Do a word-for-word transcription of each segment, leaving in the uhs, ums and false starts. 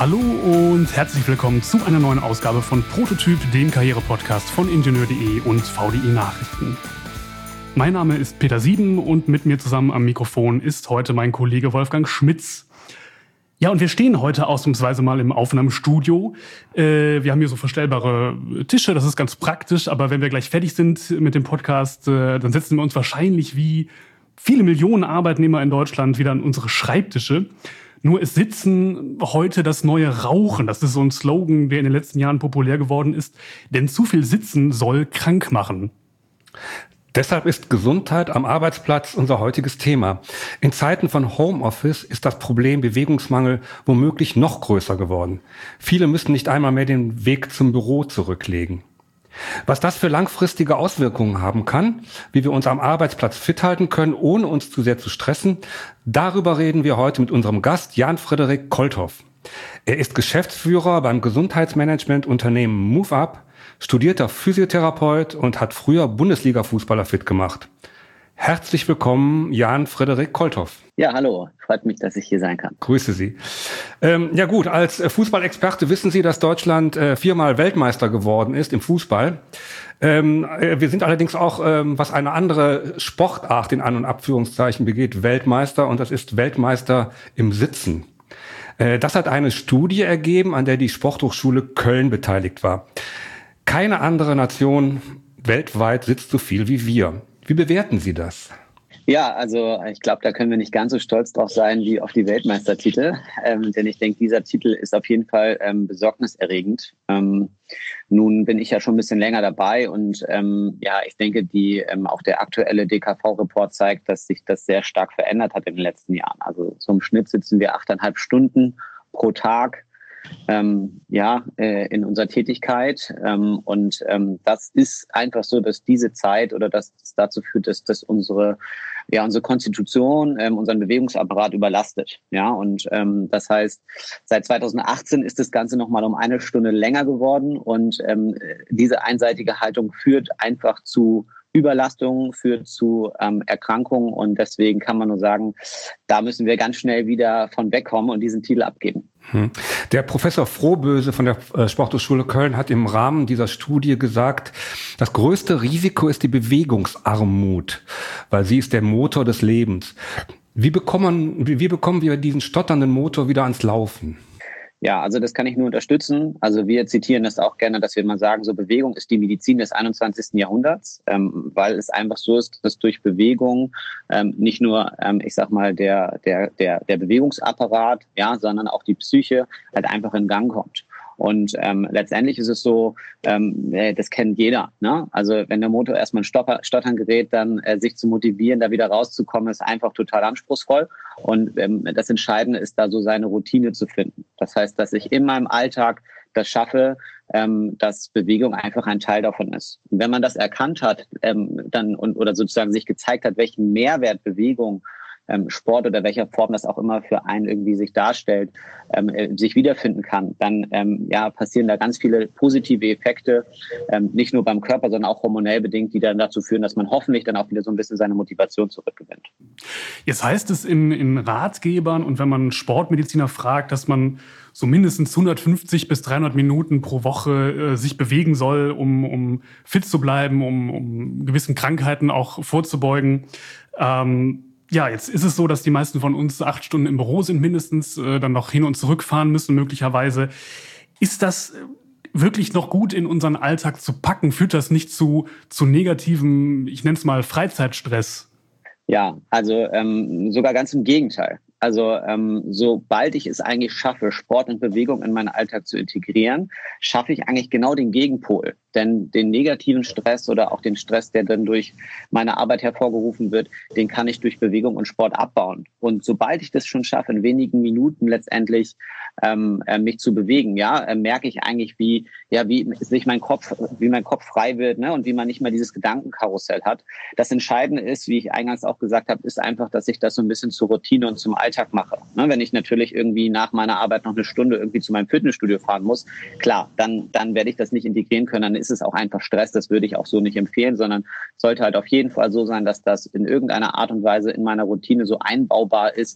Hallo und herzlich willkommen zu einer neuen Ausgabe von Prototyp, dem Karriere-Podcast von Ingenieur punkt de und V D I Nachrichten. Mein Name ist Peter Sieben und mit mir zusammen am Mikrofon ist heute mein Kollege Wolfgang Schmitz. Ja, und wir stehen heute ausnahmsweise mal im Aufnahmestudio. Äh, wir haben hier so verstellbare Tische, das ist ganz praktisch, aber wenn wir gleich fertig sind mit dem Podcast, äh, dann setzen wir uns wahrscheinlich wie viele Millionen Arbeitnehmer in Deutschland wieder an unsere Schreibtische. Nur ist Sitzen heute das neue Rauchen. Das ist so ein Slogan, der in den letzten Jahren populär geworden ist. Denn zu viel Sitzen soll krank machen. Deshalb ist Gesundheit am Arbeitsplatz unser heutiges Thema. In Zeiten von Homeoffice ist das Problem Bewegungsmangel womöglich noch größer geworden. Viele müssen nicht einmal mehr den Weg zum Büro zurücklegen. Was das für langfristige Auswirkungen haben kann, wie wir uns am Arbeitsplatz fit halten können, ohne uns zu sehr zu stressen, darüber reden wir heute mit unserem Gast Jan-Frederik Kolthoff. Er ist Geschäftsführer beim Gesundheitsmanagement-Unternehmen MoveUp, studierter Physiotherapeut und hat früher Bundesliga-Fußballer fit gemacht. Herzlich willkommen, Jan-Frederik Kolthoff. Ja, hallo. Freut mich, dass ich hier sein kann. Grüße Sie. Ähm, ja gut, als Fußballexperte wissen Sie, dass Deutschland äh, viermal Weltmeister geworden ist im Fußball. Ähm, wir sind allerdings auch, ähm, was eine andere Sportart in An- und Abführungszeichen begeht, Weltmeister, und das ist Weltmeister im Sitzen. Äh, das hat eine Studie ergeben, an der die Sporthochschule Köln beteiligt war. Keine andere Nation weltweit sitzt so viel wie wir. Wie bewerten Sie das? Ja, also ich glaube, da können wir nicht ganz so stolz drauf sein wie auf die Weltmeistertitel. Ähm, denn ich denke, dieser Titel ist auf jeden Fall ähm, besorgniserregend. Ähm, nun bin ich ja schon ein bisschen länger dabei und ähm, ja, ich denke, die ähm, auch der aktuelle D K V-Report zeigt, dass sich das sehr stark verändert hat in den letzten Jahren. Also so im Schnitt sitzen wir achteinhalb Stunden pro Tag. Ähm, ja, äh, in unserer Tätigkeit. Ähm, und ähm, das ist einfach so, dass diese Zeit oder dass das dazu führt, dass, dass unsere, ja, unsere Konstitution, ähm, unseren Bewegungsapparat überlastet. Ja, und ähm, das heißt, seit zweitausendachtzehn ist das Ganze nochmal um eine Stunde länger geworden und ähm, diese einseitige Haltung führt einfach zu Überlastung, führt zu ähm, Erkrankungen und deswegen kann man nur sagen, da müssen wir ganz schnell wieder von wegkommen und diesen Titel abgeben. Hm. Der Professor Frohböse von der Sporthochschule Köln hat im Rahmen dieser Studie gesagt, das größte Risiko ist die Bewegungsarmut, weil sie ist der Motor des Lebens. Wie bekommen, wie, wie bekommen wir diesen stotternden Motor wieder ans Laufen? Ja, also das kann ich nur unterstützen. Also wir zitieren das auch gerne, dass wir mal sagen, so Bewegung ist die Medizin des einundzwanzigsten Jahrhunderts, ähm, weil es einfach so ist, dass durch Bewegung ähm, nicht nur, ähm, ich sag mal, der der der der Bewegungsapparat, ja, sondern auch die Psyche halt einfach in Gang kommt. Und ähm, letztendlich ist es so, ähm, das kennt jeder. Ne? Also wenn der Motor erstmal in Stopper, Stottern gerät, dann äh, sich zu motivieren, da wieder rauszukommen, ist einfach total anspruchsvoll. Und ähm, das Entscheidende ist da so seine Routine zu finden. Das heißt, dass ich in meinem Alltag das schaffe, ähm, dass Bewegung einfach ein Teil davon ist. Und wenn man das erkannt hat, ähm, dann und oder sozusagen sich gezeigt hat, welchen Mehrwert Bewegung Sport oder welcher Form das auch immer für einen irgendwie sich darstellt, ähm, sich wiederfinden kann, dann ähm, ja, passieren da ganz viele positive Effekte, ähm, nicht nur beim Körper, sondern auch hormonell bedingt, die dann dazu führen, dass man hoffentlich dann auch wieder so ein bisschen seine Motivation zurückgewinnt. Jetzt heißt es in, in Ratgebern und wenn man Sportmediziner fragt, dass man so mindestens hundertfünfzig bis dreihundert Minuten pro Woche äh, sich bewegen soll, um, um fit zu bleiben, um, um gewissen Krankheiten auch vorzubeugen. Ähm, Ja, jetzt ist es so, dass die meisten von uns acht Stunden im Büro sind mindestens, äh, dann noch hin und zurück fahren müssen möglicherweise. Ist das wirklich noch gut in unseren Alltag zu packen? Führt das nicht zu, zu negativem, ich nenne es mal Freizeitstress? Ja, also ähm, sogar ganz im Gegenteil. Also ähm, sobald ich es eigentlich schaffe, Sport und Bewegung in meinen Alltag zu integrieren, schaffe ich eigentlich genau den Gegenpol. Denn den negativen Stress oder auch den Stress, der dann durch meine Arbeit hervorgerufen wird, den kann ich durch Bewegung und Sport abbauen. Und sobald ich das schon schaffe, in wenigen Minuten letztendlich ähm, äh, mich zu bewegen, ja, äh, merke ich eigentlich, wie ja wie sich mein Kopf, wie mein Kopf frei wird, ne, und wie man nicht mehr dieses Gedankenkarussell hat. Das Entscheidende ist, wie ich eingangs auch gesagt habe, ist einfach, dass ich das so ein bisschen zur Routine und zum Alltag mache. Ne, wenn ich natürlich irgendwie nach meiner Arbeit noch eine Stunde irgendwie zu meinem Fitnessstudio fahren muss, klar, dann dann werde ich das nicht integrieren können. Dann ist es auch einfach Stress. Das würde ich auch so nicht empfehlen, sondern sollte halt auf jeden Fall so sein, dass das in irgendeiner Art und Weise in meiner Routine so einbaubar ist,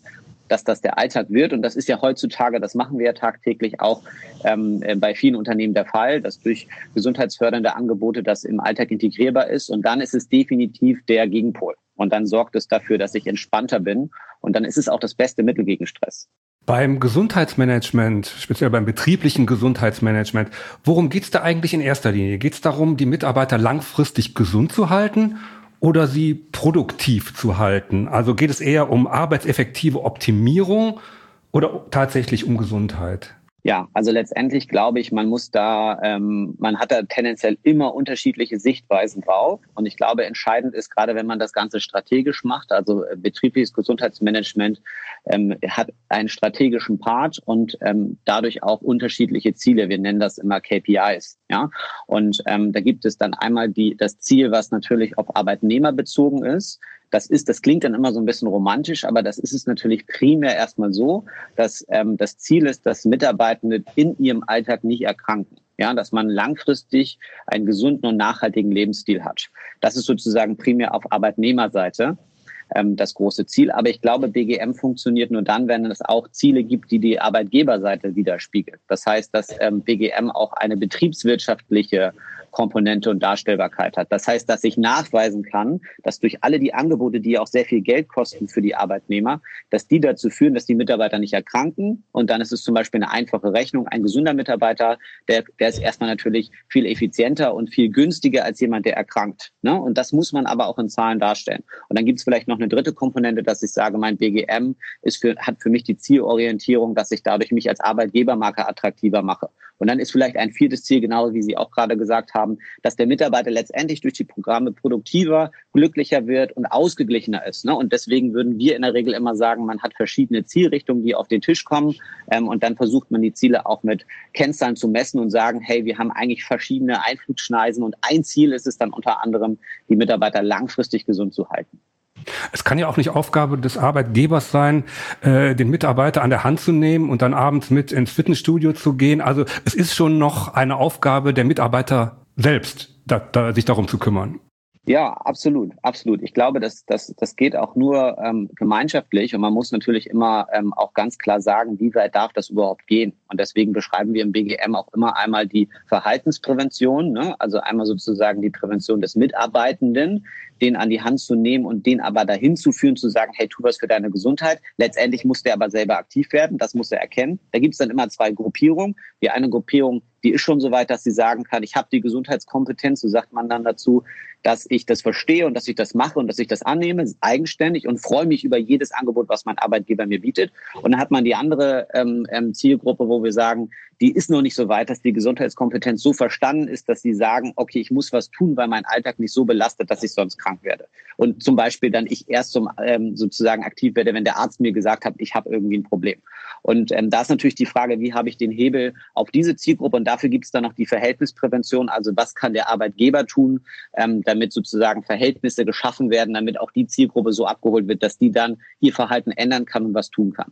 dass das der Alltag wird. Und das ist ja heutzutage, das machen wir ja tagtäglich auch ähm, bei vielen Unternehmen der Fall, dass durch gesundheitsfördernde Angebote das im Alltag integrierbar ist. Und dann ist es definitiv der Gegenpol. Und dann sorgt es dafür, dass ich entspannter bin. Und dann ist es auch das beste Mittel gegen Stress. Beim Gesundheitsmanagement, speziell beim betrieblichen Gesundheitsmanagement, worum geht es da eigentlich in erster Linie? Geht es darum, die Mitarbeiter langfristig gesund zu halten oder sie produktiv zu halten? Also geht es eher um arbeitseffektive Optimierung oder tatsächlich um Gesundheit? Ja, also letztendlich glaube ich, man muss da, ähm, man hat da tendenziell immer unterschiedliche Sichtweisen drauf. Und ich glaube, entscheidend ist, gerade wenn man das Ganze strategisch macht, also äh, betriebliches Gesundheitsmanagement ähm, hat einen strategischen Part und ähm, dadurch auch unterschiedliche Ziele. Wir nennen das immer K P Is. Ja, und ähm, da gibt es dann einmal die das Ziel, was natürlich auf Arbeitnehmer bezogen ist. Das ist, das klingt dann immer so ein bisschen romantisch, aber das ist es natürlich primär erstmal so, dass ähm, das Ziel ist, dass Mitarbeitende in ihrem Alltag nicht erkranken. Ja, dass man langfristig einen gesunden und nachhaltigen Lebensstil hat. Das ist sozusagen primär auf Arbeitnehmerseite ähm, das große Ziel. Aber ich glaube, B G M funktioniert nur dann, wenn es auch Ziele gibt, die die Arbeitgeberseite widerspiegelt. Das heißt, dass ähm, B G M auch eine betriebswirtschaftliche Komponente und Darstellbarkeit hat. Das heißt, dass ich nachweisen kann, dass durch alle die Angebote, die auch sehr viel Geld kosten für die Arbeitnehmer, dass die dazu führen, dass die Mitarbeiter nicht erkranken. Und dann ist es zum Beispiel eine einfache Rechnung. Ein gesunder Mitarbeiter, der, der ist erstmal natürlich viel effizienter und viel günstiger als jemand, der erkrankt. Ne? Und das muss man aber auch in Zahlen darstellen. Und dann gibt es vielleicht noch eine dritte Komponente, dass ich sage, mein B G M ist für, hat für mich die Zielorientierung, dass ich dadurch mich als Arbeitgebermarke attraktiver mache. Und dann ist vielleicht ein viertes Ziel, genau wie Sie auch gerade gesagt haben, dass der Mitarbeiter letztendlich durch die Programme produktiver, glücklicher wird und ausgeglichener ist. Ne? Und deswegen würden wir in der Regel immer sagen, man hat verschiedene Zielrichtungen, die auf den Tisch kommen. Ähm, und dann versucht man die Ziele auch mit Kennzahlen zu messen und sagen, hey, wir haben eigentlich verschiedene Einflugschneisen. Und ein Ziel ist es dann unter anderem, die Mitarbeiter langfristig gesund zu halten. Es kann ja auch nicht Aufgabe des Arbeitgebers sein, äh, den Mitarbeiter an der Hand zu nehmen und dann abends mit ins Fitnessstudio zu gehen. Also es ist schon noch eine Aufgabe der Mitarbeiter selbst, da, da, sich darum zu kümmern. Ja, absolut, absolut. Ich glaube, das, das, das geht auch nur ähm, gemeinschaftlich und man muss natürlich immer ähm, auch ganz klar sagen, wie weit darf das überhaupt gehen? Und deswegen beschreiben wir im B G M auch immer einmal die Verhaltensprävention, ne? Also einmal sozusagen die Prävention des Mitarbeitenden, den an die Hand zu nehmen und den aber dahin zu führen, zu sagen, hey, tu was für deine Gesundheit. Letztendlich muss der aber selber aktiv werden, das muss er erkennen. Da gibt es dann immer zwei Gruppierungen. Die eine Gruppierung, die ist schon so weit, dass sie sagen kann, ich habe die Gesundheitskompetenz, so sagt man dann dazu, dass ich das verstehe und dass ich das mache und dass ich das annehme, eigenständig und freue mich über jedes Angebot, was mein Arbeitgeber mir bietet. Und dann hat man die andere ähm, ähm, Zielgruppe, wo wir sagen, die ist noch nicht so weit, dass die Gesundheitskompetenz so verstanden ist, dass sie sagen, okay, ich muss was tun, weil mein Alltag mich so belastet, dass ich sonst krank werde. Und zum Beispiel dann ich erst zum, ähm, sozusagen aktiv werde, wenn der Arzt mir gesagt hat, ich habe irgendwie ein Problem. Und ähm, da ist natürlich die Frage, wie habe ich den Hebel auf diese Zielgruppe? Und dafür gibt es dann noch die Verhältnisprävention. Also was kann der Arbeitgeber tun, ähm, damit sozusagen Verhältnisse geschaffen werden, damit auch die Zielgruppe so abgeholt wird, dass die dann ihr Verhalten ändern kann und was tun kann.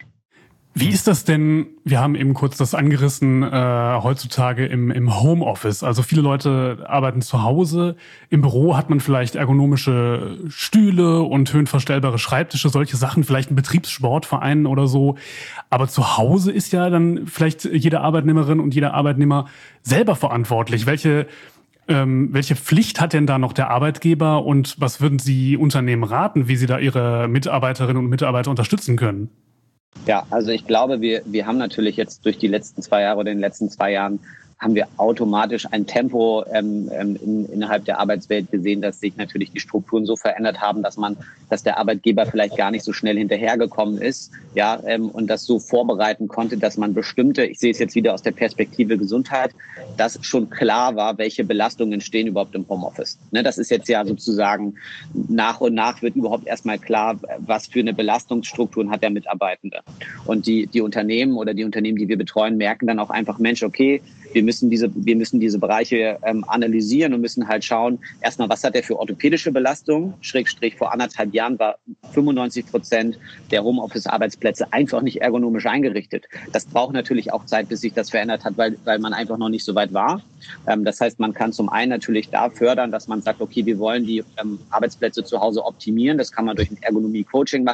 Wie ist das denn, wir haben eben kurz das angerissen, äh, heutzutage im, im Homeoffice. Also viele Leute arbeiten zu Hause. Im Büro hat man vielleicht ergonomische Stühle und höhenverstellbare Schreibtische, solche Sachen, vielleicht ein Betriebssportverein oder so. Aber zu Hause ist ja dann vielleicht jede Arbeitnehmerin und jeder Arbeitnehmer selber verantwortlich. Welche, ähm, welche Pflicht hat denn da noch der Arbeitgeber und was würden Sie Unternehmen raten, wie sie da ihre Mitarbeiterinnen und Mitarbeiter unterstützen können? Ja, also ich glaube, wir, wir haben natürlich jetzt durch die letzten zwei Jahre oder in den letzten zwei Jahren haben wir automatisch ein Tempo ähm, in, innerhalb der Arbeitswelt gesehen, dass sich natürlich die Strukturen so verändert haben, dass man, dass der Arbeitgeber vielleicht gar nicht so schnell hinterhergekommen ist, ja, ähm, und das so vorbereiten konnte, dass man bestimmte, ich sehe es jetzt wieder aus der Perspektive Gesundheit, dass schon klar war, welche Belastungen entstehen überhaupt im Homeoffice. Ne, das ist jetzt ja sozusagen nach und nach wird überhaupt erstmal klar, was für eine Belastungsstrukturen hat der Mitarbeitende. Und die, die Unternehmen oder die Unternehmen, die wir betreuen, merken dann auch einfach, Mensch, okay, wir müssen diese, wir müssen diese Bereiche ähm, analysieren und müssen halt schauen, erstmal, was hat der für orthopädische Belastung? Schrägstrich, vor anderthalb Jahren war fünfundneunzig Prozent der Homeoffice-Arbeitsplätze einfach nicht ergonomisch eingerichtet. Das braucht natürlich auch Zeit, bis sich das verändert hat, weil, weil man einfach noch nicht so weit war. Ähm, das heißt, man kann zum einen natürlich da fördern, dass man sagt, okay, wir wollen die ähm, Arbeitsplätze zu Hause optimieren. Das kann man durch ein Ergonomie-Coaching machen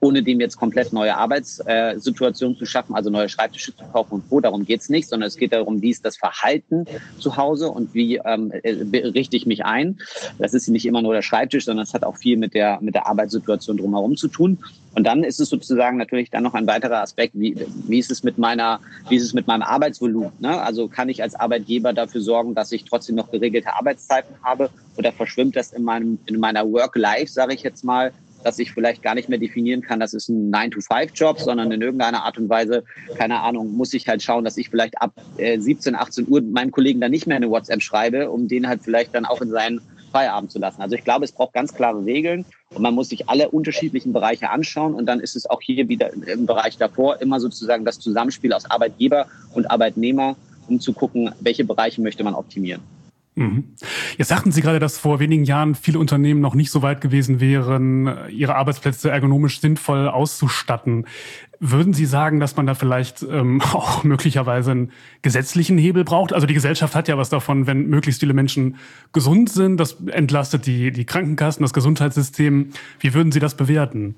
ohne dem jetzt komplett neue Arbeitssituationen zu schaffen, also neue Schreibtische zu kaufen und Co. Darum geht's nicht, sondern es geht darum, wie ist das Verhalten zu Hause und wie ähm, richte ich mich ein. Das ist nicht immer nur der Schreibtisch, sondern es hat auch viel mit der mit der Arbeitssituation drumherum zu tun. Und dann ist es sozusagen natürlich dann noch ein weiterer Aspekt, wie, wie ist es mit meiner, wie ist es mit meinem Arbeitsvolumen? Ne? Also kann ich als Arbeitgeber dafür sorgen, dass ich trotzdem noch geregelte Arbeitszeiten habe, oder verschwimmt das in meinem, in meiner Work-Life, sage ich jetzt mal, dass ich vielleicht gar nicht mehr definieren kann, das ist ein nine to five Job, sondern in irgendeiner Art und Weise, keine Ahnung, muss ich halt schauen, dass ich vielleicht ab äh, siebzehn, achtzehn Uhr meinem Kollegen dann nicht mehr eine WhatsApp schreibe, um den halt vielleicht dann auch in seinen Feierabend zu lassen. Also ich glaube, es braucht ganz klare Regeln und man muss sich alle unterschiedlichen Bereiche anschauen, und dann ist es auch hier wieder im Bereich davor immer sozusagen das Zusammenspiel aus Arbeitgeber und Arbeitnehmer, um zu gucken, welche Bereiche möchte man optimieren. Mhm. Jetzt sagten Sie gerade, dass vor wenigen Jahren viele Unternehmen noch nicht so weit gewesen wären, ihre Arbeitsplätze ergonomisch sinnvoll auszustatten. Würden Sie sagen, dass man da vielleicht ähm, auch möglicherweise einen gesetzlichen Hebel braucht? Also die Gesellschaft hat ja was davon, wenn möglichst viele Menschen gesund sind. Das entlastet die, die Krankenkassen, das Gesundheitssystem. Wie würden Sie das bewerten?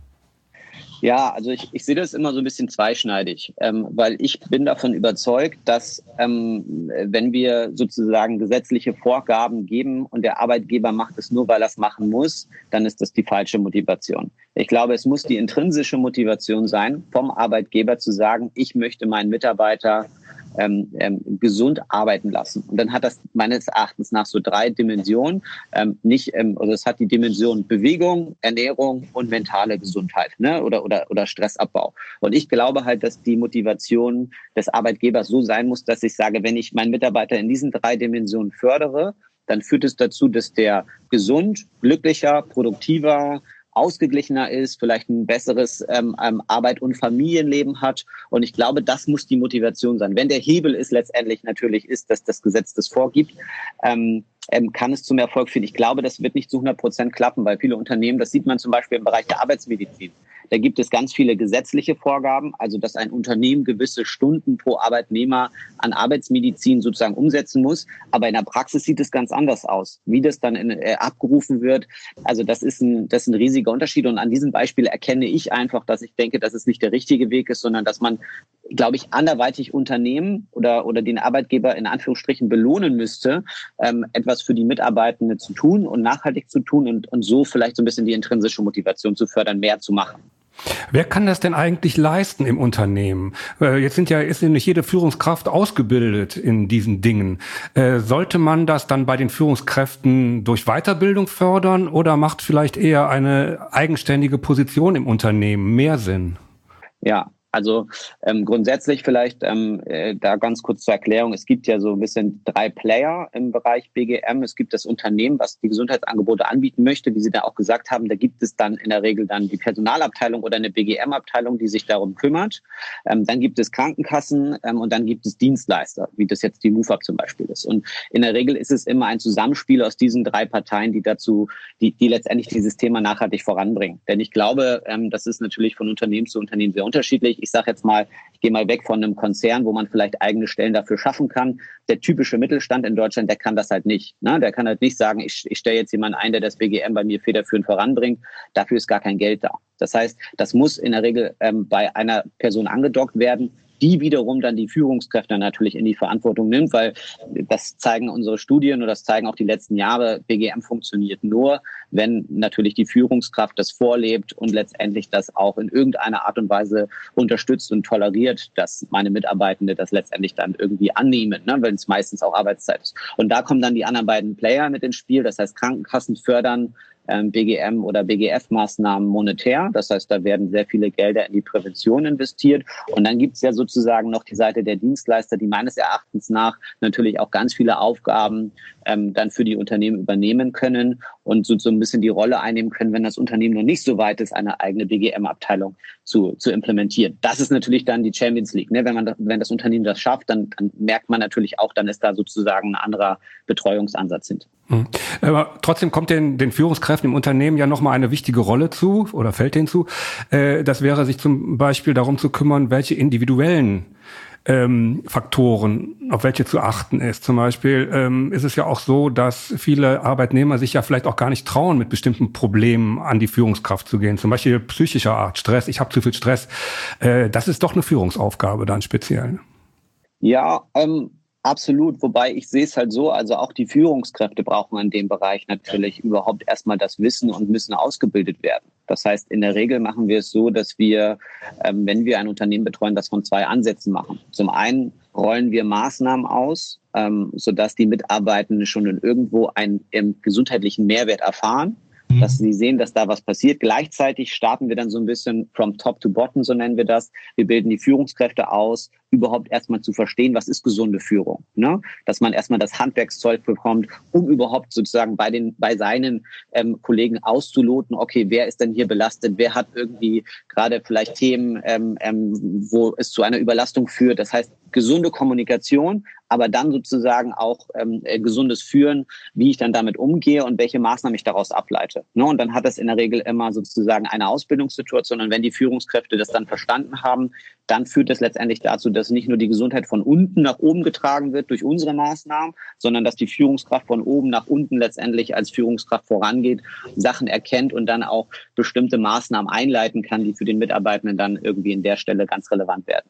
Ja, also ich, ich sehe das immer so ein bisschen zweischneidig, ähm, weil ich bin davon überzeugt, dass ähm, wenn wir sozusagen gesetzliche Vorgaben geben und der Arbeitgeber macht es nur, weil er es machen muss, dann ist das die falsche Motivation. Ich glaube, es muss die intrinsische Motivation sein, vom Arbeitgeber zu sagen, ich möchte meinen Mitarbeiter Ähm, ähm, gesund arbeiten lassen. Und dann hat das meines Erachtens nach so drei Dimensionen. Ähm, nicht, ähm, also es hat die Dimension Bewegung, Ernährung und mentale Gesundheit, ne? oder, oder, oder Stressabbau. Und ich glaube halt, dass die Motivation des Arbeitgebers so sein muss, dass ich sage, wenn ich meinen Mitarbeiter in diesen drei Dimensionen fördere, dann führt es dazu, dass der gesund, glücklicher, produktiver, ausgeglichener ist, vielleicht ein besseres ähm, Arbeit- und Familienleben hat. Und ich glaube, das muss die Motivation sein. Wenn der Hebel ist letztendlich natürlich ist, dass das Gesetz das vorgibt, ähm, ähm, kann es zum Erfolg führen. Ich glaube, das wird nicht zu hundert Prozent klappen, weil viele Unternehmen, das sieht man zum Beispiel im Bereich der Arbeitsmedizin, da gibt es ganz viele gesetzliche Vorgaben, also dass ein Unternehmen gewisse Stunden pro Arbeitnehmer an Arbeitsmedizin sozusagen umsetzen muss. Aber in der Praxis sieht es ganz anders aus. Wie das dann in, äh, abgerufen wird, also das ist, ein, das ist ein riesiger Unterschied. Und an diesem Beispiel erkenne ich einfach, dass ich denke, dass es nicht der richtige Weg ist, sondern dass man, glaube ich, anderweitig Unternehmen oder, oder den Arbeitgeber in Anführungsstrichen belohnen müsste, ähm, etwas für die Mitarbeitenden zu tun und nachhaltig zu tun und, und so vielleicht so ein bisschen die intrinsische Motivation zu fördern, mehr zu machen. Wer kann das denn eigentlich leisten im Unternehmen? Äh, jetzt sind ja, ist ja nicht jede Führungskraft ausgebildet in diesen Dingen. Äh, sollte man das dann bei den Führungskräften durch Weiterbildung fördern oder macht vielleicht eher eine eigenständige Position im Unternehmen mehr Sinn? Ja. Also ähm, grundsätzlich vielleicht ähm, äh, da ganz kurz zur Erklärung. Es gibt ja so ein bisschen drei Player im Bereich B G M. Es gibt das Unternehmen, was die Gesundheitsangebote anbieten möchte, wie Sie da auch gesagt haben. Da gibt es dann in der Regel dann die Personalabteilung oder eine B G M-Abteilung, die sich darum kümmert. Ähm, dann gibt es Krankenkassen ähm, und dann gibt es Dienstleister, wie das jetzt die MUFAB zum Beispiel ist. Und in der Regel ist es immer ein Zusammenspiel aus diesen drei Parteien, die dazu, die, die letztendlich dieses Thema nachhaltig voranbringen. Denn ich glaube, ähm, das ist natürlich von Unternehmen zu Unternehmen sehr unterschiedlich. Ich sage jetzt mal, ich gehe mal weg von einem Konzern, wo man vielleicht eigene Stellen dafür schaffen kann. Der typische Mittelstand in Deutschland, der kann das halt nicht. Ne? Der kann halt nicht sagen, ich, ich stelle jetzt jemanden ein, der das B G M bei mir federführend voranbringt. Dafür ist gar kein Geld da. Das heißt, das muss in der Regel ähm, bei einer Person angedockt werden, die wiederum dann die Führungskräfte natürlich in die Verantwortung nimmt, weil das zeigen unsere Studien und das zeigen auch die letzten Jahre, B G M funktioniert nur, wenn natürlich die Führungskraft das vorlebt und letztendlich das auch in irgendeiner Art und Weise unterstützt und toleriert, dass meine Mitarbeitende das letztendlich dann irgendwie annehmen, ne, wenn es meistens auch Arbeitszeit ist. Und da kommen dann die anderen beiden Player mit ins Spiel, das heißt Krankenkassen fördern B G M oder B G F-Maßnahmen monetär. Das heißt, da werden sehr viele Gelder in die Prävention investiert. Und dann gibt es ja sozusagen noch die Seite der Dienstleister, die meines Erachtens nach natürlich auch ganz viele Aufgaben ähm, dann für die Unternehmen übernehmen können und so, so ein bisschen die Rolle einnehmen können, wenn das Unternehmen noch nicht so weit ist, eine eigene B G M-Abteilung zu, zu implementieren. Das ist natürlich dann die Champions League. Ne? Wenn man, wenn das Unternehmen das schafft, dann, dann merkt man natürlich auch, dann ist da sozusagen ein anderer Betreuungsansatz hinter. Mhm. Aber trotzdem kommt den, den Führungskräften im Unternehmen ja nochmal eine wichtige Rolle zu oder fällt denen zu. Äh, das wäre, sich zum Beispiel darum zu kümmern, welche individuellen ähm, Faktoren, auf welche zu achten ist. Zum Beispiel ähm, ist es ja auch so, dass viele Arbeitnehmer sich ja vielleicht auch gar nicht trauen, mit bestimmten Problemen an die Führungskraft zu gehen. Zum Beispiel psychischer Art, Stress, ich habe zu viel Stress. Äh, das ist doch eine Führungsaufgabe dann speziell. Ja, ähm, absolut. Wobei ich sehe es halt so, also auch die Führungskräfte brauchen in dem Bereich natürlich überhaupt erstmal das Wissen und müssen ausgebildet werden. Das heißt, in der Regel machen wir es so, dass wir, ähm, wenn wir ein Unternehmen betreuen, das von zwei Ansätzen machen. Zum einen rollen wir Maßnahmen aus, ähm, sodass die Mitarbeitenden schon in irgendwo einen ähm, gesundheitlichen Mehrwert erfahren, dass sie sehen, dass da was passiert. Gleichzeitig starten wir dann so ein bisschen from top to bottom, so nennen wir das. Wir bilden die Führungskräfte aus, überhaupt erstmal zu verstehen, was ist gesunde Führung, ne? Dass man erstmal das Handwerkszeug bekommt, um überhaupt sozusagen bei den, bei seinen ähm, Kollegen auszuloten, okay, wer ist denn hier belastet, wer hat irgendwie gerade vielleicht Themen, ähm, ähm, wo es zu einer Überlastung führt. Das heißt, gesunde Kommunikation, aber dann sozusagen auch ähm, äh, gesundes Führen, wie ich dann damit umgehe und welche Maßnahmen ich daraus ableite. Ne? Und dann hat das in der Regel immer sozusagen eine Ausbildungssituation. Und wenn die Führungskräfte das dann verstanden haben, dann führt das letztendlich dazu, dass nicht nur die Gesundheit von unten nach oben getragen wird durch unsere Maßnahmen, sondern dass die Führungskraft von oben nach unten letztendlich als Führungskraft vorangeht, Sachen erkennt und dann auch bestimmte Maßnahmen einleiten kann, die für den Mitarbeitenden dann irgendwie in der Stelle ganz relevant werden.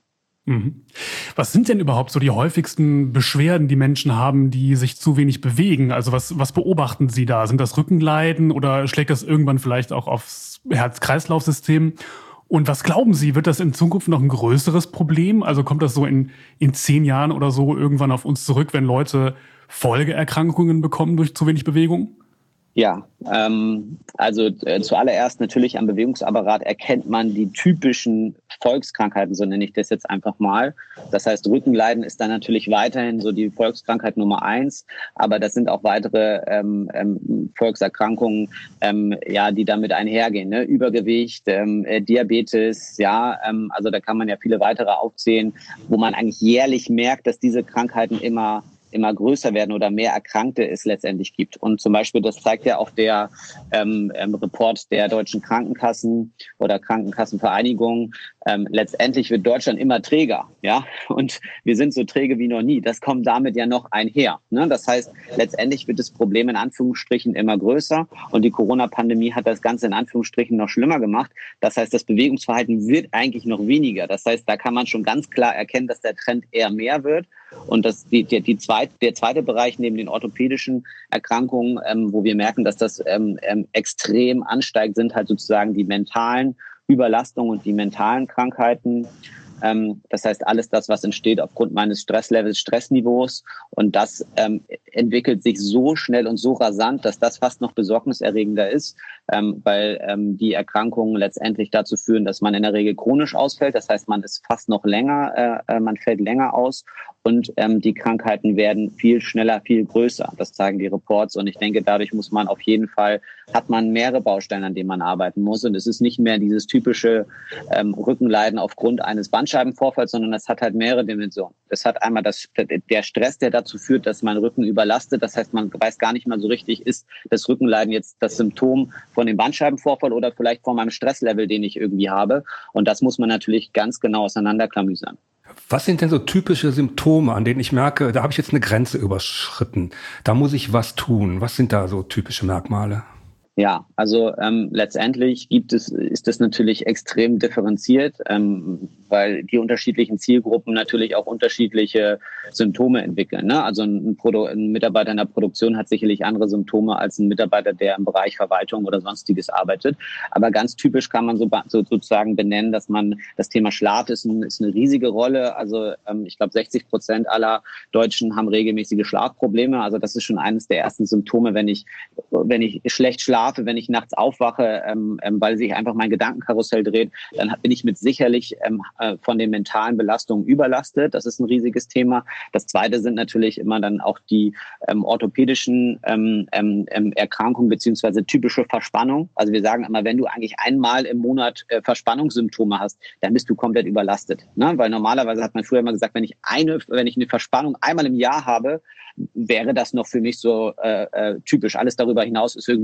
Was sind denn überhaupt so die häufigsten Beschwerden, die Menschen haben, die sich zu wenig bewegen? Also was, was beobachten Sie da? Sind das Rückenleiden oder schlägt das irgendwann vielleicht auch aufs Herz-Kreislauf-System? Und was glauben Sie, wird das in Zukunft noch ein größeres Problem? Also kommt das so in, in zehn Jahren oder so irgendwann auf uns zurück, wenn Leute Folgeerkrankungen bekommen durch zu wenig Bewegung? Ja, ähm, also äh, zuallererst natürlich am Bewegungsapparat erkennt man die typischen Volkskrankheiten, so nenne ich das jetzt einfach mal. Das heißt, Rückenleiden ist dann natürlich weiterhin so die Volkskrankheit Nummer eins, aber das sind auch weitere ähm, ähm, Volkserkrankungen, ähm, ja, die damit einhergehen, ne? Übergewicht, ähm, äh, Diabetes, ja, ähm, also da kann man ja viele weitere aufzählen, wo man eigentlich jährlich merkt, dass diese Krankheiten immer immer größer werden oder mehr Erkrankte es letztendlich gibt. Und zum Beispiel, das zeigt ja auch der ähm, ähm, Report der deutschen Krankenkassen oder Krankenkassenvereinigung. Ähm, letztendlich wird Deutschland immer träger, ja, und wir sind so träge wie noch nie. Das kommt damit ja noch einher, ne? Das heißt, letztendlich wird das Problem in Anführungsstrichen immer größer und die Corona-Pandemie hat das Ganze in Anführungsstrichen noch schlimmer gemacht. Das heißt, das Bewegungsverhalten wird eigentlich noch weniger. Das heißt, da kann man schon ganz klar erkennen, dass der Trend eher mehr wird. Und das, die, die, die zweite, der zweite Bereich neben den orthopädischen Erkrankungen, ähm, wo wir merken, dass das ähm, ähm, extrem ansteigt, sind halt sozusagen die mentalen Überlastungen und die mentalen Krankheiten. Ähm, das heißt, alles das, was entsteht aufgrund meines Stresslevels, Stressniveaus. Und das ähm, entwickelt sich so schnell und so rasant, dass das fast noch besorgniserregender ist, ähm, weil ähm, die Erkrankungen letztendlich dazu führen, dass man in der Regel chronisch ausfällt. Das heißt, man ist fast noch länger, äh, man fällt länger aus. Und ähm, die Krankheiten werden viel schneller, viel größer. Das zeigen die Reports. Und ich denke, dadurch muss man auf jeden Fall, hat man mehrere Bausteine, an denen man arbeiten muss. Und es ist nicht mehr dieses typische ähm, Rückenleiden aufgrund eines Bandscheibenvorfalls, sondern es hat halt mehrere Dimensionen. Es hat einmal das, der Stress, der dazu führt, dass mein Rücken überlastet. Das heißt, man weiß gar nicht mal so richtig, ist das Rückenleiden jetzt das Symptom von dem Bandscheibenvorfall oder vielleicht von meinem Stresslevel, den ich irgendwie habe. Und das muss man natürlich ganz genau auseinanderklamüsern. Was sind denn so typische Symptome, an denen ich merke, da habe ich jetzt eine Grenze überschritten, da muss ich was tun? Was sind da so typische Merkmale? Ja, also ähm, letztendlich gibt es, ist das natürlich extrem differenziert, ähm, weil die unterschiedlichen Zielgruppen natürlich auch unterschiedliche Symptome entwickeln, ne? Also ein, Produ- ein Mitarbeiter in der Produktion hat sicherlich andere Symptome als ein Mitarbeiter, der im Bereich Verwaltung oder sonstiges arbeitet. Aber ganz typisch kann man so, so sozusagen benennen, dass man das Thema Schlaf ist, ein, ist eine riesige Rolle. Also ähm, ich glaube, sechzig Prozent aller Deutschen haben regelmäßige Schlafprobleme. Also das ist schon eines der ersten Symptome, wenn ich wenn ich schlecht schlafe, wenn ich nachts aufwache, ähm, ähm, weil sich einfach mein Gedankenkarussell dreht, dann bin ich mit sicherlich ähm, äh, von den mentalen Belastungen überlastet. Das ist ein riesiges Thema. Das Zweite sind natürlich immer dann auch die ähm, orthopädischen ähm, ähm, Erkrankungen beziehungsweise typische Verspannung. Also wir sagen immer, wenn du eigentlich einmal im Monat äh, Verspannungssymptome hast, dann bist du komplett überlastet. Ne? Weil normalerweise hat man früher immer gesagt, wenn ich eine, wenn ich eine Verspannung einmal im Jahr habe, wäre das noch für mich so äh, äh, typisch. Alles darüber hinaus ist irgendwie atypisch.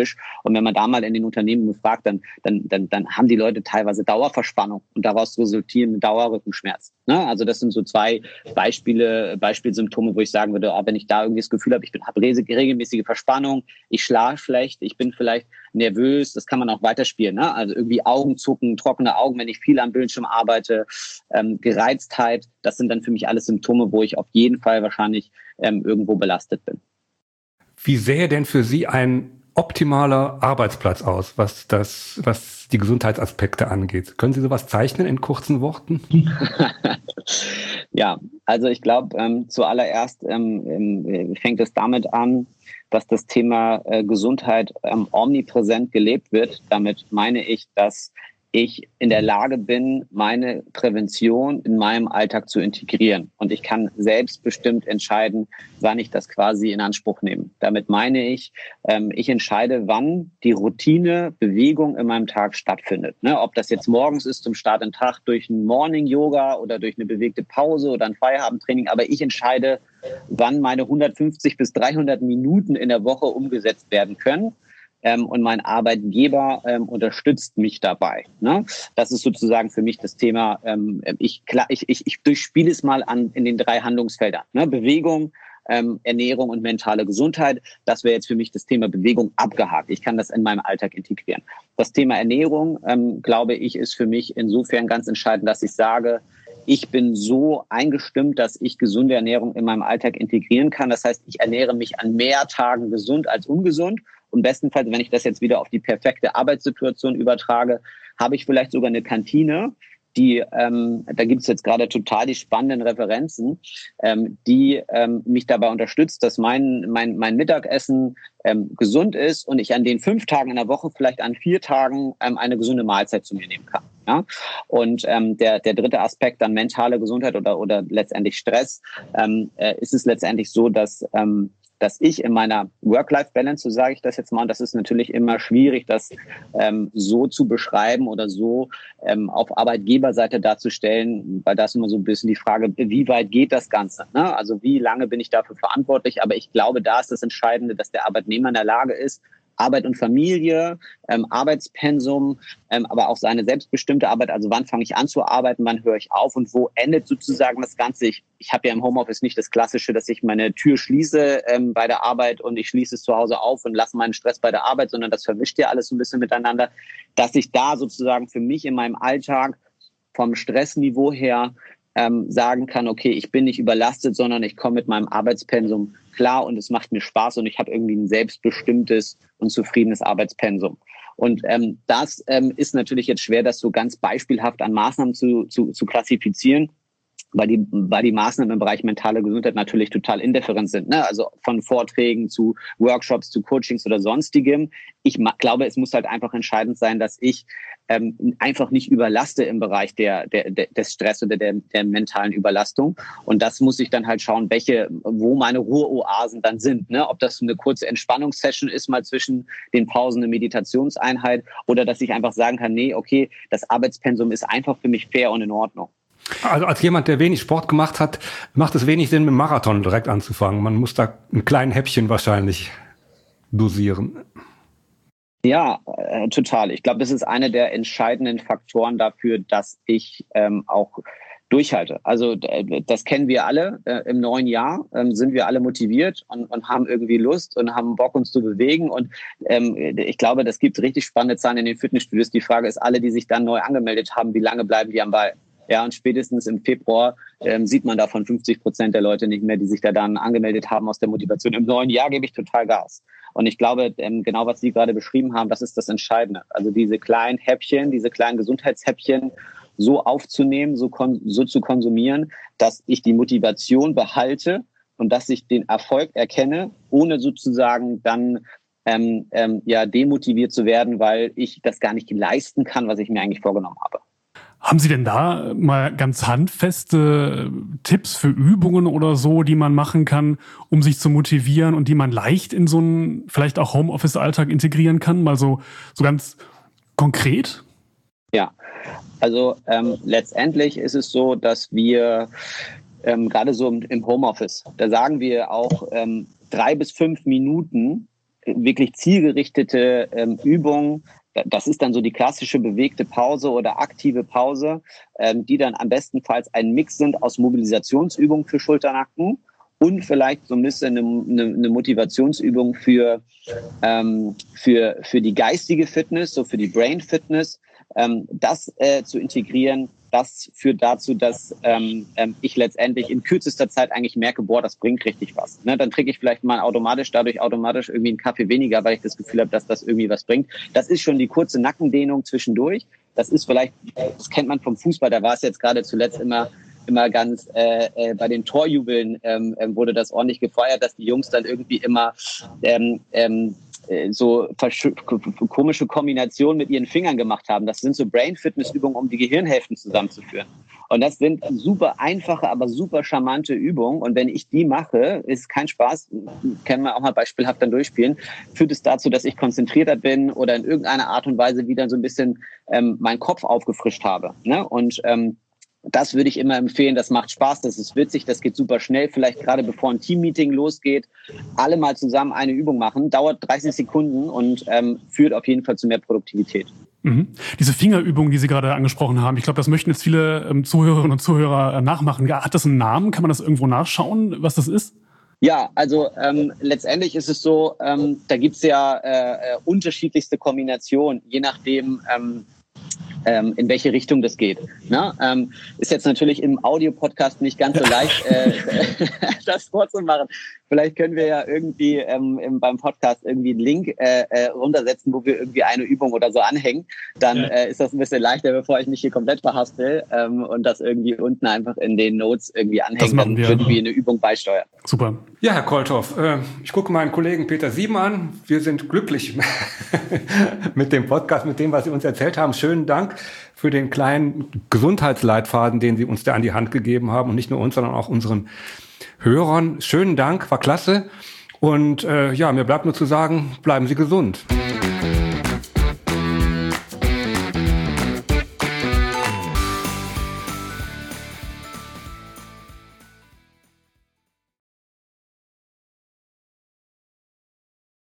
typisch. Und wenn man da mal in den Unternehmen befragt, dann, dann, dann, dann haben die Leute teilweise Dauerverspannung und daraus resultieren Dauerrückenschmerz. Ne? Also das sind so zwei Beispiele, Beispielsymptome, wo ich sagen würde, oh, wenn ich da irgendwie das Gefühl habe, ich habe regelmäßige Verspannung, ich schlafe schlecht, ich bin vielleicht nervös, das kann man auch weiterspielen. Ne? Also irgendwie Augenzucken, trockene Augen, wenn ich viel am Bildschirm arbeite, ähm, Gereiztheit, das sind dann für mich alles Symptome, wo ich auf jeden Fall wahrscheinlich ähm, irgendwo belastet bin. Wie sähe denn für Sie ein optimaler Arbeitsplatz aus, was das, was die Gesundheitsaspekte angeht? Können Sie sowas zeichnen in kurzen Worten? Ja, also ich glaube, ähm, zuallererst ähm, ähm, fängt es damit an, dass das Thema äh, Gesundheit ähm, omnipräsent gelebt wird. Damit meine ich, dass ich in der Lage bin, meine Prävention in meinem Alltag zu integrieren. Und ich kann selbstbestimmt entscheiden, wann ich das quasi in Anspruch nehme. Damit meine ich, ähm, ich entscheide, wann die Routine Bewegung in meinem Tag stattfindet. Ne? Ob das jetzt morgens ist zum Start in den Tag durch ein Morning-Yoga oder durch eine bewegte Pause oder ein Feierabendtraining. Aber ich entscheide, wann meine hundertfünfzig bis dreihundert Minuten in der Woche umgesetzt werden können. Ähm, und mein Arbeitgeber ähm, unterstützt mich dabei. Ne? Das ist sozusagen für mich das Thema. Ähm, ich, klar, ich, ich, ich durchspiele es mal an in den drei Handlungsfeldern. Ne? Bewegung, ähm, Ernährung und mentale Gesundheit. Das wäre jetzt für mich das Thema Bewegung abgehakt. Ich kann das in meinem Alltag integrieren. Das Thema Ernährung, ähm, glaube ich, ist für mich insofern ganz entscheidend, dass ich sage, ich bin so eingestimmt, dass ich gesunde Ernährung in meinem Alltag integrieren kann. Das heißt, ich ernähre mich an mehr Tagen gesund als ungesund. Und bestenfalls, wenn ich das jetzt wieder auf die perfekte Arbeitssituation übertrage, habe ich vielleicht sogar eine Kantine, die, ähm, da gibt es jetzt gerade total die spannenden Referenzen, ähm, die ähm, mich dabei unterstützt, dass mein, mein, mein Mittagessen ähm, gesund ist und ich an den fünf Tagen in der Woche vielleicht an vier Tagen ähm, eine gesunde Mahlzeit zu mir nehmen kann. Ja? Und ähm, der, der dritte Aspekt dann mentale Gesundheit oder, oder letztendlich Stress, ähm, äh, ist es letztendlich so, dass ähm, dass ich in meiner Work-Life-Balance, so sage ich das jetzt mal, und das ist natürlich immer schwierig, das ähm, so zu beschreiben oder so ähm, auf Arbeitgeberseite darzustellen, weil da ist immer so ein bisschen die Frage, wie weit geht das Ganze? Ne? Also wie lange bin ich dafür verantwortlich? Aber ich glaube, da ist das Entscheidende, dass der Arbeitnehmer in der Lage ist, Arbeit und Familie, ähm, Arbeitspensum, ähm, aber auch seine selbstbestimmte Arbeit. Also wann fange ich an zu arbeiten, wann höre ich auf und wo endet sozusagen das Ganze? Ich, ich habe ja im Homeoffice nicht das Klassische, dass ich meine Tür schließe ähm, bei der Arbeit und ich schließe es zu Hause auf und lasse meinen Stress bei der Arbeit, sondern das vermischt ja alles so ein bisschen miteinander, dass ich da sozusagen für mich in meinem Alltag vom Stressniveau her ähm, sagen kann, okay, ich bin nicht überlastet, sondern ich komme mit meinem Arbeitspensum klar und es macht mir Spaß und ich habe irgendwie ein selbstbestimmtes und zufriedenes Arbeitspensum. Und ähm, das ähm, ist natürlich jetzt schwer, das so ganz beispielhaft an Maßnahmen zu, zu, zu klassifizieren, weil die, weil die Maßnahmen im Bereich mentale Gesundheit natürlich total indifferent sind. Ne? Also von Vorträgen zu Workshops, zu Coachings oder sonstigem. Ich ma- glaube, es muss halt einfach entscheidend sein, dass ich ähm, einfach nicht überlaste im Bereich der, der, der, des Stress oder der, der mentalen Überlastung. Und das muss ich dann halt schauen, welche, wo meine Ruheoasen dann sind. Ne? Ob das eine kurze Entspannungssession ist, mal zwischen den Pausen eine Meditationseinheit oder dass ich einfach sagen kann, nee, okay, das Arbeitspensum ist einfach für mich fair und in Ordnung. Also als jemand, der wenig Sport gemacht hat, macht es wenig Sinn, mit dem Marathon direkt anzufangen. Man muss da ein kleines Häppchen wahrscheinlich dosieren. Ja, äh, total. Ich glaube, das ist einer der entscheidenden Faktoren dafür, dass ich ähm, auch durchhalte. Also äh, das kennen wir alle. Äh, im neuen Jahr ähm, sind wir alle motiviert und, und haben irgendwie Lust und haben Bock, uns zu bewegen. Und ähm, ich glaube, das gibt richtig spannende Zahlen in den Fitnessstudios. Die Frage ist, alle, die sich dann neu angemeldet haben, wie lange bleiben die am Ball? Ja, und spätestens im Februar ähm, sieht man davon fünfzig Prozent der Leute nicht mehr, die sich da dann angemeldet haben aus der Motivation. Im neuen Jahr gebe ich total Gas. Und ich glaube, ähm, genau was Sie gerade beschrieben haben, das ist das Entscheidende. Also diese kleinen Häppchen, diese kleinen Gesundheitshäppchen so aufzunehmen, so, kon- so zu konsumieren, dass ich die Motivation behalte und dass ich den Erfolg erkenne, ohne sozusagen dann ähm, ähm, ja demotiviert zu werden, weil ich das gar nicht leisten kann, was ich mir eigentlich vorgenommen habe. Haben Sie denn da mal ganz handfeste Tipps für Übungen oder so, die man machen kann, um sich zu motivieren und die man leicht in so einen vielleicht auch Homeoffice-Alltag integrieren kann? Mal so, so ganz konkret? Ja, also ähm, letztendlich ist es so, dass wir ähm, gerade so im, im Homeoffice, da sagen wir auch ähm, drei bis fünf Minuten wirklich zielgerichtete ähm, Übungen. Das ist dann so die klassische bewegte Pause oder aktive Pause, ähm, die dann am bestenfalls ein Mix sind aus Mobilisationsübungen für Schulternacken und vielleicht so ein bisschen eine, eine, eine Motivationsübung für, ähm, für, für die geistige Fitness, so für die Brain Fitness. Ähm, das äh, zu integrieren, das führt dazu, dass ähm, ähm, ich letztendlich in kürzester Zeit eigentlich merke, boah, das bringt richtig was. Ne? Dann trinke ich vielleicht mal automatisch, dadurch automatisch irgendwie einen Kaffee weniger, weil ich das Gefühl habe, dass das irgendwie was bringt. Das ist schon die kurze Nackendehnung zwischendurch. Das ist vielleicht, das kennt man vom Fußball, da war es jetzt gerade zuletzt immer immer ganz äh, äh, bei den Torjubeln ähm, äh, wurde das ordentlich gefeiert, dass die Jungs dann irgendwie immer ähm, ähm, so komische Kombinationen mit ihren Fingern gemacht haben. Das sind so Brain-Fitness-Übungen, um die Gehirnhälften zusammenzuführen. Und das sind super einfache, aber super charmante Übungen. Und wenn ich die mache, ist kein Spaß, können wir auch mal beispielhaft dann durchspielen, führt es dazu, dass ich konzentrierter bin oder in irgendeiner Art und Weise wieder so ein bisschen ähm, meinen Kopf aufgefrischt habe. Ne? Und ähm, das würde ich immer empfehlen, das macht Spaß, das ist witzig, das geht super schnell, vielleicht gerade bevor ein Teammeeting losgeht, alle mal zusammen eine Übung machen, dauert dreißig Sekunden und ähm, führt auf jeden Fall zu mehr Produktivität. Mhm. Diese Fingerübung, die Sie gerade angesprochen haben, ich glaube, das möchten jetzt viele ähm, Zuhörerinnen und Zuhörer äh, nachmachen. Hat das einen Namen? Kann man das irgendwo nachschauen, was das ist? Ja, also ähm, letztendlich ist es so, ähm, da gibt's ja äh, äh, unterschiedlichste Kombinationen, je nachdem, ähm, Ähm, in welche Richtung das geht. Ne? Ähm, ist jetzt natürlich im Audio-Podcast nicht ganz so leicht, äh, das vorzumachen. Vielleicht können wir ja irgendwie ähm, im, beim Podcast irgendwie einen Link äh, äh, runtersetzen, wo wir irgendwie eine Übung oder so anhängen. Dann äh, ist das ein bisschen leichter, bevor ich mich hier komplett verhaspel ähm, und das irgendwie unten einfach in den Notes irgendwie anhängen, dann wir. Irgendwie eine Übung beisteuern. Super. Ja, Herr Kolthoff, äh, ich gucke meinen Kollegen Peter Sieben an. Wir sind glücklich mit dem Podcast, mit dem, was Sie uns erzählt haben. Schönen Dank für den kleinen Gesundheitsleitfaden, den Sie uns da an die Hand gegeben haben und nicht nur uns, sondern auch unseren Hörern. Schönen Dank, war klasse. Und äh, ja, mir bleibt nur zu sagen, bleiben Sie gesund.